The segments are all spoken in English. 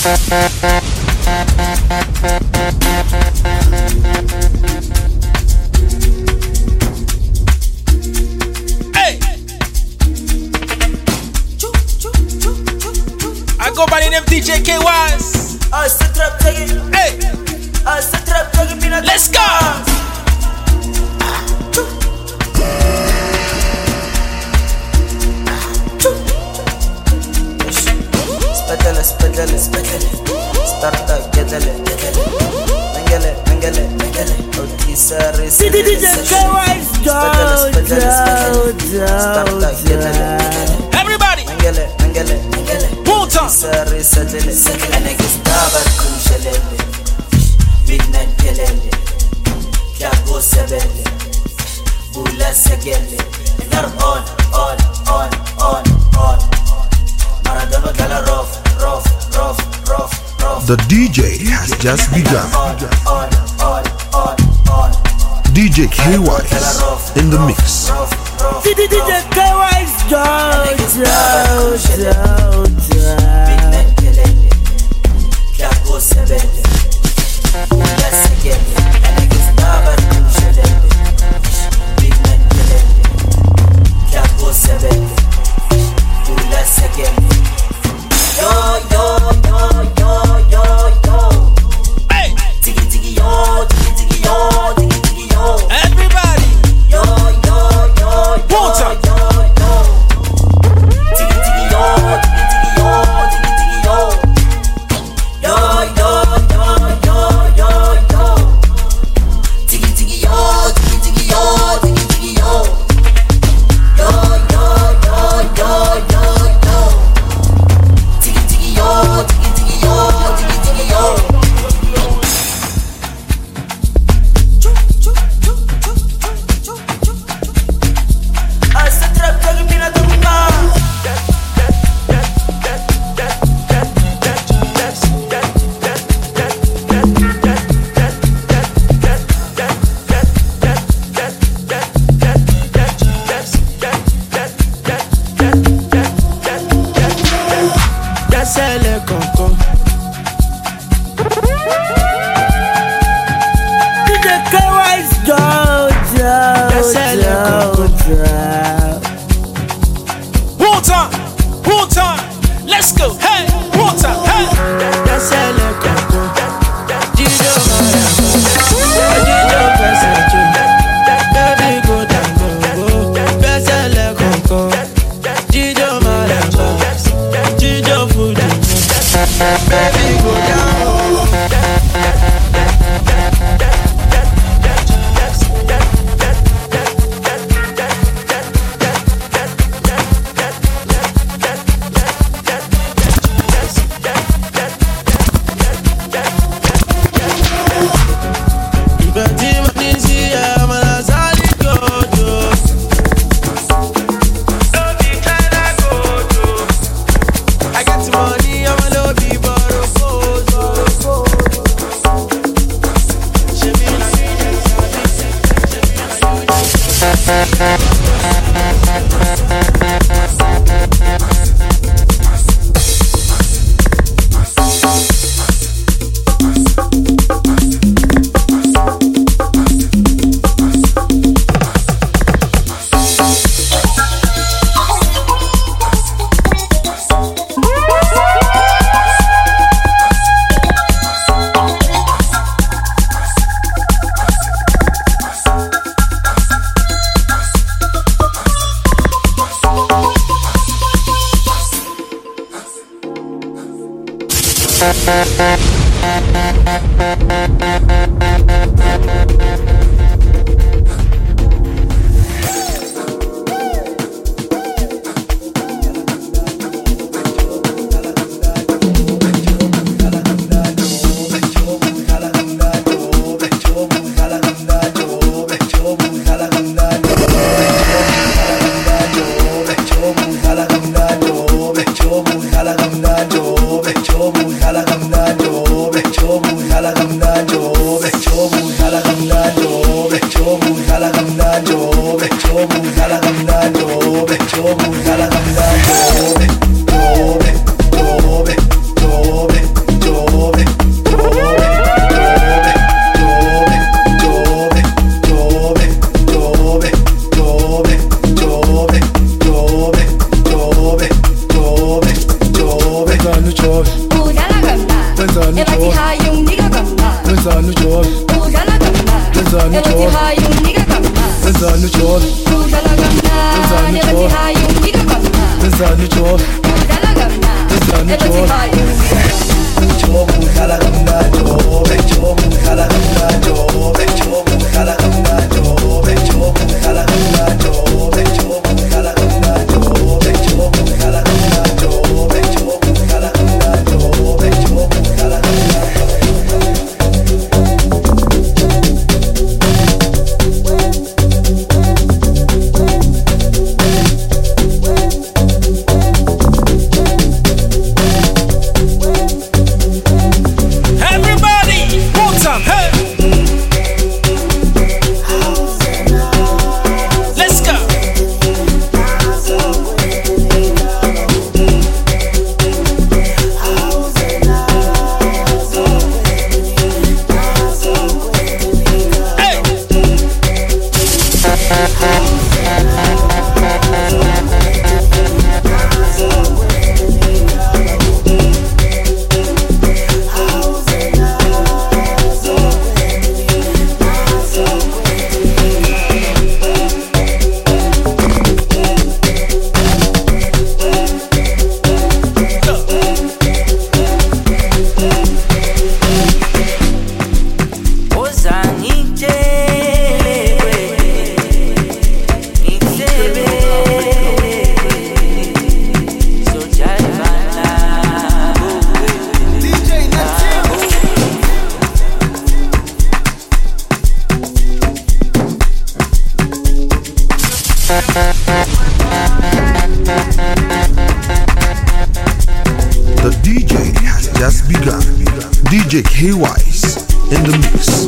Hey, I go by the name DJ K-Wise. Hey, let's go. Starta gedele mengele otisare DJ K-Wise Everybody mengele Puta sare sadele enegistabar kumshelele midnight gelele kyago sebele bula segele nar on Maradona gala rough The DJ has just begun. DJ K-Wise in the mix. DJ K-Wise Water, let's go. Hey, water, hey. Baby, go down. The DJ has just begun. DJ K-Wise in the mix.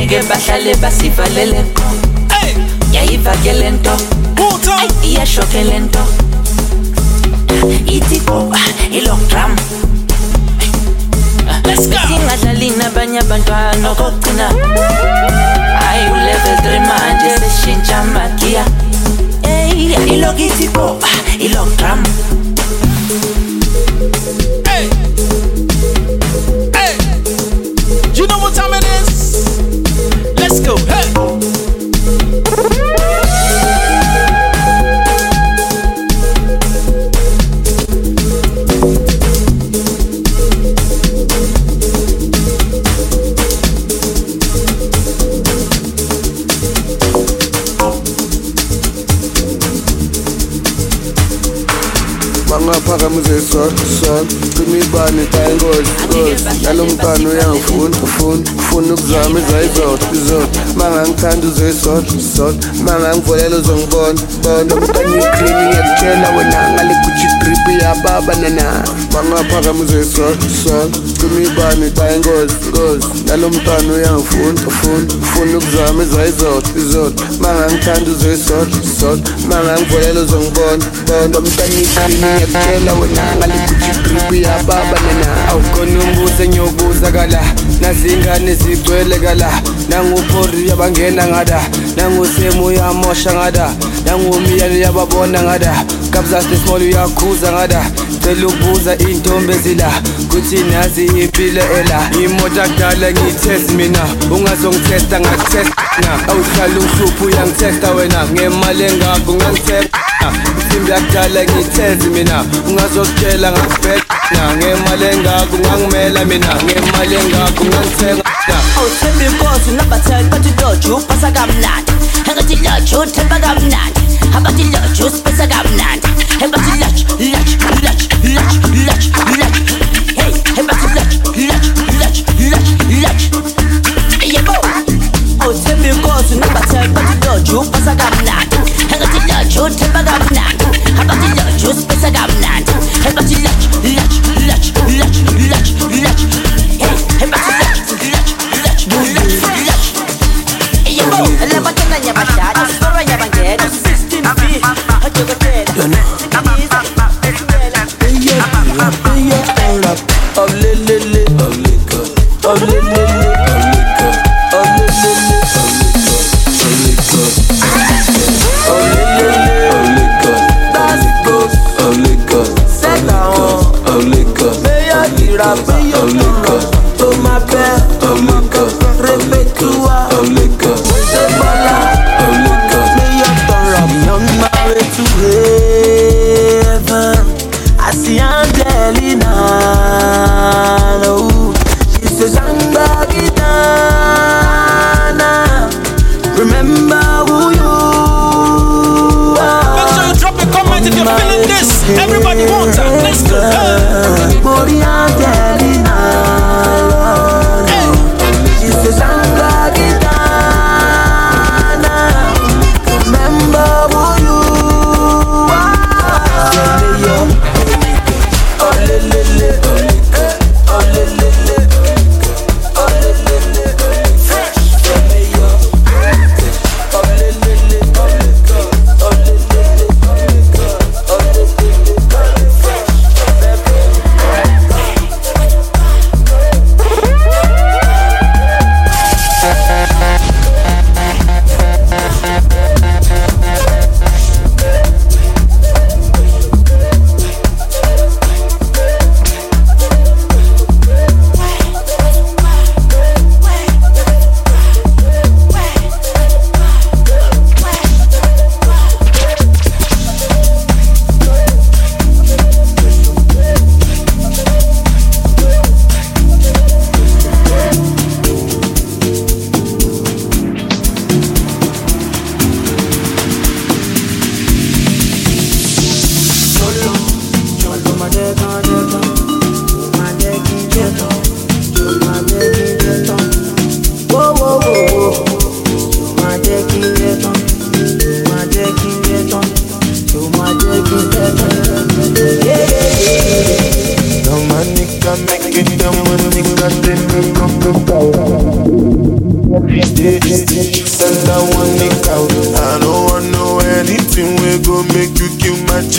angeke bahlale basivalele nko. Yayivakele nto, iyashokele nto. Ithi go, ilong drum. Let's go. Singadlali nabanye abantwana kokugcina. Ayi level 3 manje seshintsha magia. Ilong ithi go, ilong drum. Hey, hey, you know what time it is? Let's go. Hey. Phakamise sol Kumibani tayingozi Nalomntwana uyangifuna ukuzama izayizot Mangangithanda uzayizot Mangangivolela uzongibona Umntwana ikrimi ngiyakutshela wena ngale Gucci grip yababa nana Phakamise sol Kumibani tayingozi Nalomntwana uyangifuna ukuzama izayizot Mangangithanda uzayizot Mangangivolela uzongibona Umntwana ikrimi ngiyakutshela wena ngale Gucci grip yababa nana Awukhona umbuzo engiyokuzakala Nazingane zigcwele kala Nanguphori yabangena ngada Nangusemu uyamosha ngada Nangumiyane yababona ngada Kabza small uyakhuza ngada Cela ukubuza intombi ezila Kuthi nazi impilo ela Imoto akudala ngiyitest mina Ungazongitesta ngakutesta Awuhlala uhluphu uyangitesta wena Ngemali engakho ngangitesta Isimbi akudala ngiyitest mina Ungazokutshela ngakubheka Ngemali engakho ngangimela mina Ngemali engakho ngangithenga Awuthemba inkosi nabathela bathi loju upasa kamnandi Engathi loju uthemba kamnandi Abathi loju usipesa kamnandi Engathi loju Hey, engathi loju Yebo Awuthemba inkosi nabathela bathi loju upasa kamnandi Engathi loju uthemba kamnandi Abathi loju usipesa kamnandi Engathi loju Hey, engathi Everybody wants that. Let's go.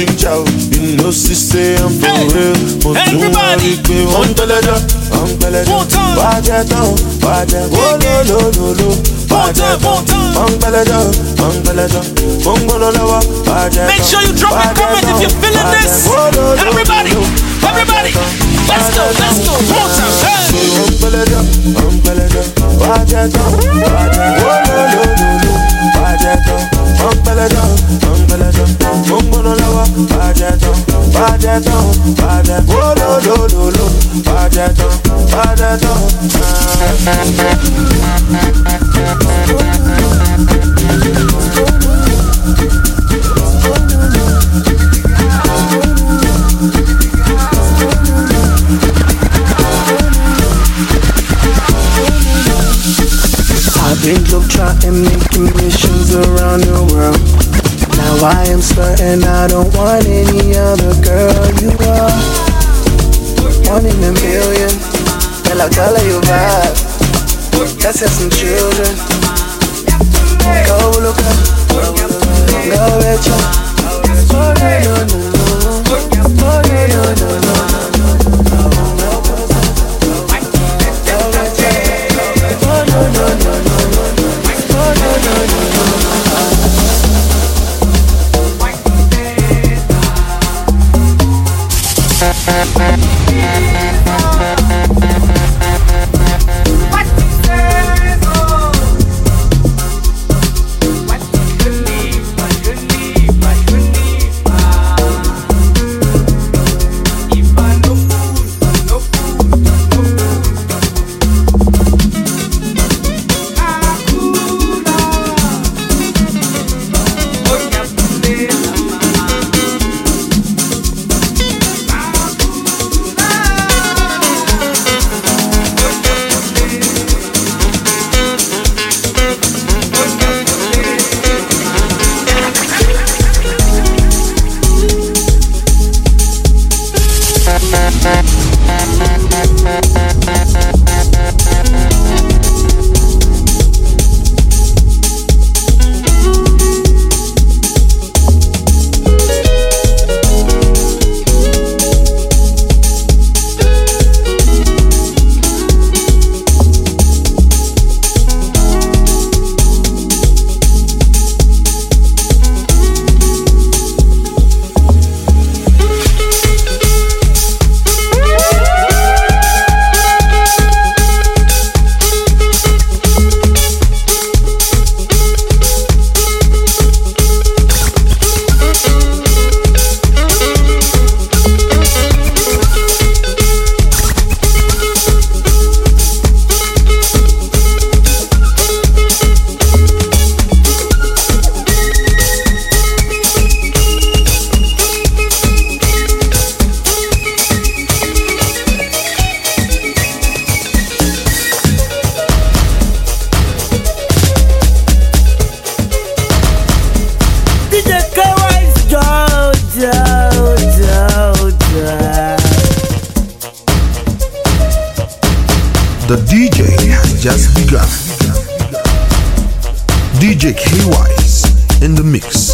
ginger, you know she say I'm for real. Everybody, one teleja, Bajeton, Bajet, oh lo. Make sure you drop a comment if you're feeling this. Everybody, let's go. One I've been globe-trotting, making missions around the world. Now I am certain I don't want any other girl. You are one in a million. Girl, I'll tell her you vibe. Let's have some children. Go look up, go Rachel. Oh The DJ has just begun. DJ K-Wise in the mix.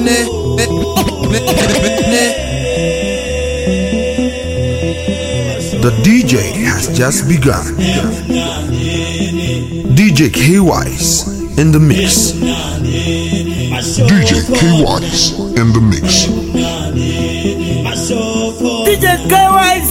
The DJ has just begun. DJ K-Wise in the mix. DJ K-Wise in the mix. DJ K-Wise,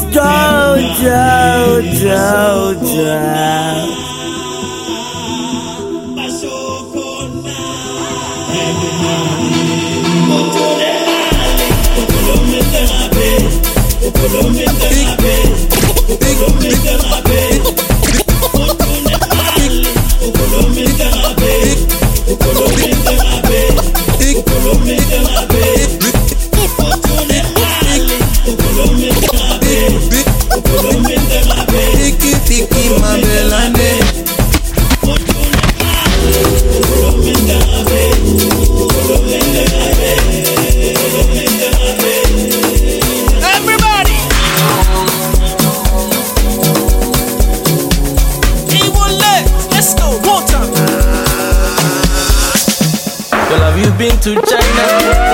been to China.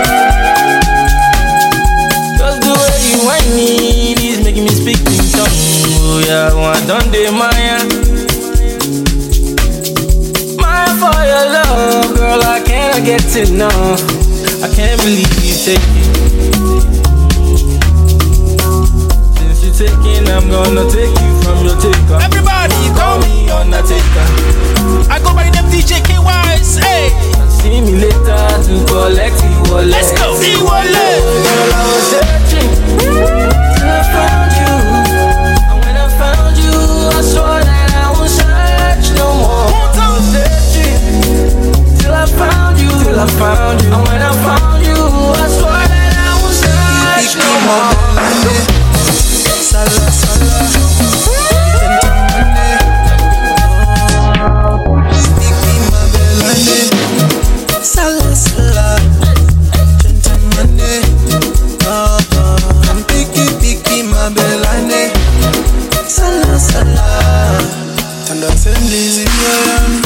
Just the way you want me, is making me speak in tongue. Oh yeah, I done the Maya. Maya for your love, girl, I cannot get enough. I can't believe you take it. Since you're taking, I'm gonna take you from your taker. Everybody call me Undertaker. I go by the name DJ K-Wise, hey. See me later to collect E-wallet. Let's go, E-wallet. Girl, I was searching till I found you. And when I found you, I swore that I won't search no more. I was searching till I found you, till I found you. And when I found you, I swore that I won't search no more. Sala, sala. Sala, sala, gentleman, picky, my belane. Sala, sala, stand assemblies in your land.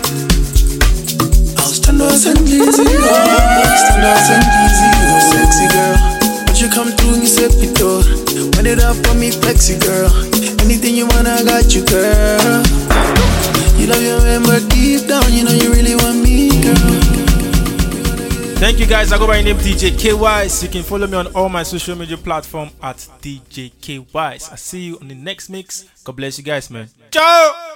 I'll stand assemblies in your land. Stand assemblies in your sexy girl. But you come through and you say pito. Wind it up for me, flexy girl. Anything you want, I got you, girl. You love your man, but deep down, you know you really want me, girl. Thank you guys. I go by the name DJ K-Wise. You can follow me on all my social media platforms at DJ K-Wise. I see you on the next mix. God bless you guys, man. Ciao.